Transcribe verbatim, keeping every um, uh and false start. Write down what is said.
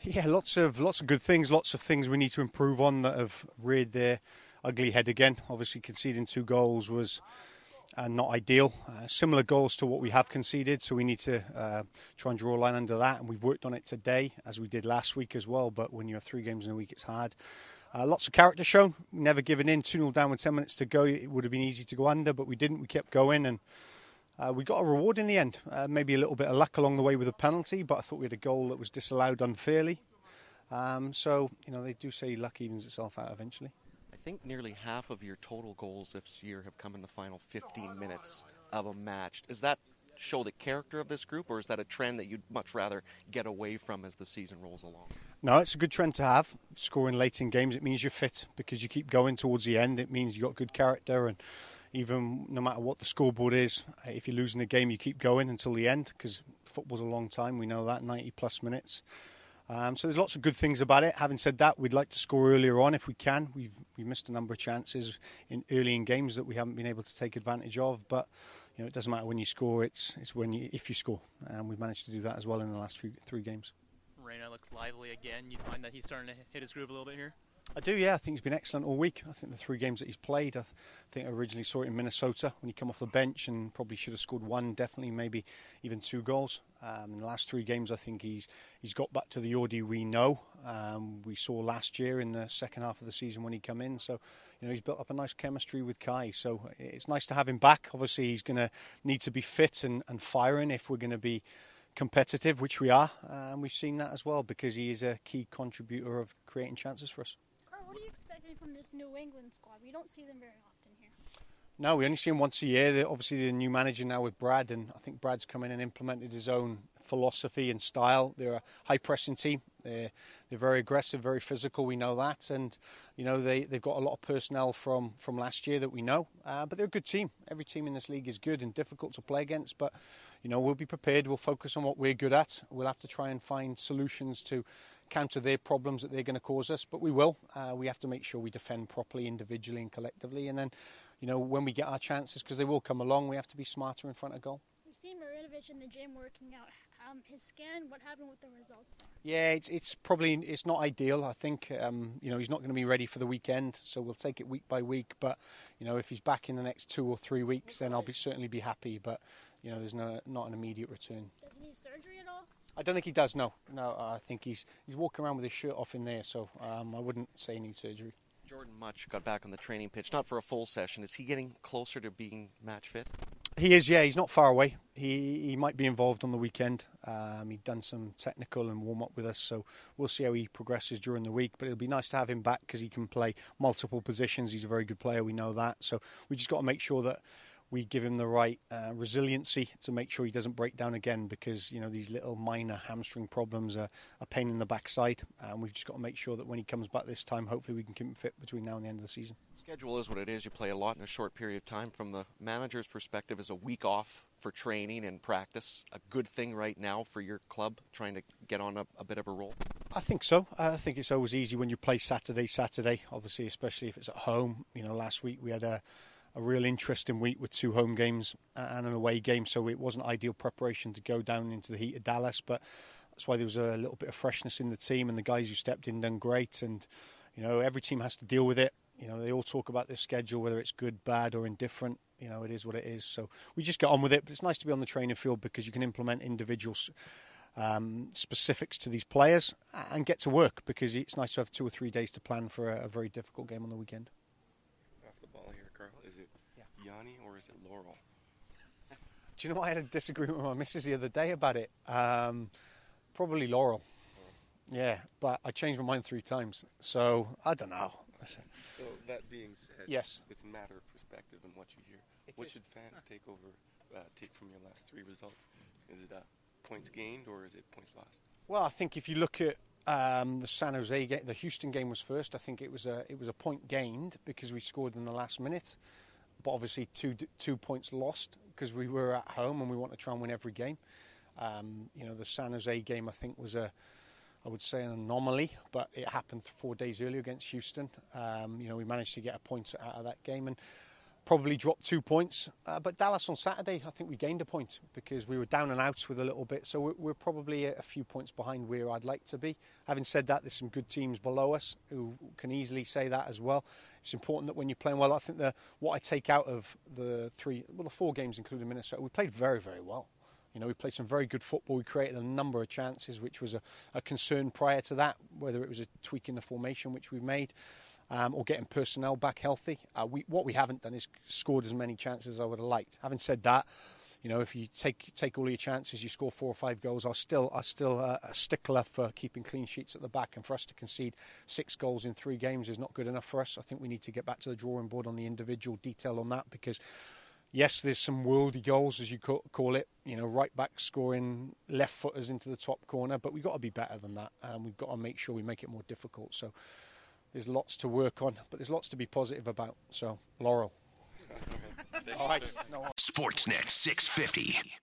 Yeah, lots of lots of good things, lots of things we need to improve on that have reared their ugly head again. Obviously, conceding two goals was uh, not ideal. Uh, similar goals to what we have conceded, so we need to uh, try and draw a line under that. And we've worked on it today, as we did last week as well. But when you have three games in a week, it's hard. Uh, lots of character shown. Never given in. two nil down with ten minutes to go. It would have been easy to go under, but we didn't. We kept going and. Uh, we got a reward in the end, uh, maybe a little bit of luck along the way with a penalty, but I thought we had a goal that was disallowed unfairly. Um, so, you know, they do say luck evens itself out eventually. I think nearly half of your total goals this year have come in the final fifteen minutes of a match. Does that show the character of this group, or is that a trend that you'd much rather get away from as the season rolls along? No, it's a good trend to have. Scoring late in games, it means you're fit because you keep going towards the end. It means you've got good character, and even no matter what the scoreboard is, if you're losing a game, you keep going until the end because football's a long time. We know that, ninety plus minutes. Um, so there's lots of good things about it. Having said that, we'd like to score earlier on if we can. We've we missed a number of chances in early in games that we haven't been able to take advantage of. But you know, it doesn't matter when you score; it's it's when you if you score, and we've managed to do that as well in the last few, three games. Reyna looked lively again. You find that he's starting to hit his groove a little bit here? I do, yeah. I think he's been excellent all week. I think the three games that he's played, I th- think I originally saw it in Minnesota when he came off the bench and probably should have scored one, definitely, maybe even two goals. Um, in the last three games, I think he's he's got back to the Yordi we know. Um, we saw last year in the second half of the season when he came in. So, you know, he's built up a nice chemistry with Kai. So it's nice to have him back. Obviously, he's going to need to be fit and, and firing if we're going to be competitive, which we are. And um, we've seen that as well because he is a key contributor of creating chances for us. What are you expecting from this New England squad? We don't see them very often here. No, we only see them once a year. They're obviously, the new manager now with Brad, and I think Brad's come in and implemented his own philosophy and style. They're a high-pressing team. They're, they're very aggressive, very physical. We know that. And, you know, they, they've got a lot of personnel from, from last year that we know. Uh, but they're a good team. Every team in this league is good and difficult to play against. But, you know, we'll be prepared. We'll focus on what we're good at. We'll have to try and find solutions to counter their problems that they're going to cause us, but we will. Uh, we have to make sure we defend properly, individually and collectively, and then, you know, when we get our chances, because they will come along, we have to be smarter in front of goal. We've seen Marinovic in the gym working out. Um, his scan, what happened with the results there? Yeah, it's it's probably it's not ideal. I think um, you know, he's not going to be ready for the weekend, so we'll take it week by week. But you know, if he's back in the next two or three weeks, then I'll be certainly be happy. But you know, there's no not an immediate return. Does he need surgery at all? I don't think he does, no. No, I think he's he's walking around with his shirt off in there, so um, I wouldn't say he needs surgery. Jordan Much got back on the training pitch, not for a full session. Is he getting closer to being match fit? He is, yeah. He's not far away. He he might be involved on the weekend. Um, he'd done some technical and warm-up with us, so we'll see how he progresses during the week. But it'll be nice to have him back because he can play multiple positions. He's a very good player, we know that. So we just got to make sure that we give him the right uh, resiliency to make sure he doesn't break down again because, you know, these little minor hamstring problems are a pain in the backside. And we've just got to make sure that when he comes back this time, hopefully we can keep him fit between now and the end of the season. Schedule is what it is. You play a lot in a short period of time. From the manager's perspective, is a week off for training and practice a good thing right now for your club, trying to get on a, a bit of a roll? I think so. I think it's always easy when you play Saturday, Saturday, obviously, especially if it's at home. You know, last week we had a a real interesting week with two home games and an away game, so it wasn't ideal preparation to go down into the heat of Dallas, but that's why there was a little bit of freshness in the team, and the guys who stepped in done great. And you know, every team has to deal with it. You know, they all talk about this schedule, whether it's good, bad or indifferent. You know, it is what it is, so we just get on with it. But it's nice to be on the training field because you can implement individual um, specifics to these players and get to work, because it's nice to have two or three days to plan for a, a very difficult game on the weekend. Yanni or is it Laurel? Do you know, I had a disagreement with my missus the other day about it. Um, probably Laurel. Oh. Yeah, but I changed my mind three times. So, I don't know. So, that being said, yes, it's a matter of perspective and what you hear. It what is. Should fans take over, uh, take from your last three results? Is it uh, points gained or is it points lost? Well, I think if you look at um, the San Jose game, the Houston game was first. I think it was a it was a point gained because we scored in the last minute. But obviously two two points lost because we were at home and we want to try and win every game. Um, you know, the San Jose game, I think, was a, I would say, an anomaly, but it happened four days earlier against Houston. Um, you know, we managed to get a point out of that game. And probably dropped two points. Uh, but Dallas on Saturday, I think we gained a point because we were down and out with a little bit. So we're, we're probably a, a few points behind where I'd like to be. Having said that, there's some good teams below us who can easily say that as well. It's important that when you're playing well, I think the what I take out of the three, well, the four games including Minnesota, we played very, very well. You know, we played some very good football. We created a number of chances, which was a, a concern prior to that, whether it was a tweak in the formation, which we made, um, or getting personnel back healthy. Uh, we, what we haven't done is scored as many chances as I would have liked. Having said that, you know, if you take take all your chances, you score four or five goals, I'm still, I'm still uh, a stickler for keeping clean sheets at the back. And for us to concede six goals in three games is not good enough for us. I think we need to get back to the drawing board on the individual detail on that because... yes, there's some worldy goals, as you call it, you know, right back scoring left footers into the top corner, but we've got to be better than that, and we've got to make sure we make it more difficult. So there's lots to work on, but there's lots to be positive about. So, Laurel. All right. Sportsnet six fifty.